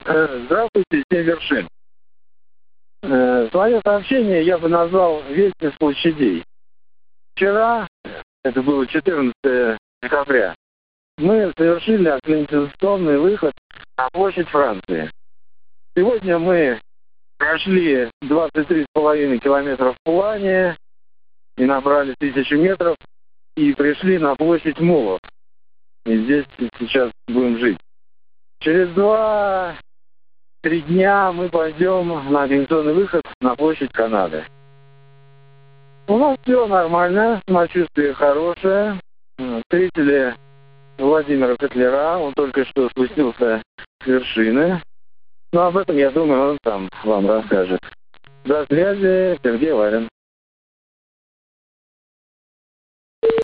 Здравствуйте, 7 вершин. Свое сообщение я бы назвал «Вестник с площадей». Вчера, это было 14 декабря, мы совершили организационный выход на площадь Франции. Сегодня мы прошли 23,5 километра в Пулане и набрали 1000 метров и пришли на площадь Молот. И здесь сейчас будем жить. Через 2-3 дня мы пойдем на организационный выход на площадь Канады. У нас все нормально, самочувствие хорошее. Встретили Владимира Котлера, он только что спустился с вершины. Но об этом, я думаю, он там вам расскажет. До связи, Сергей Ларин.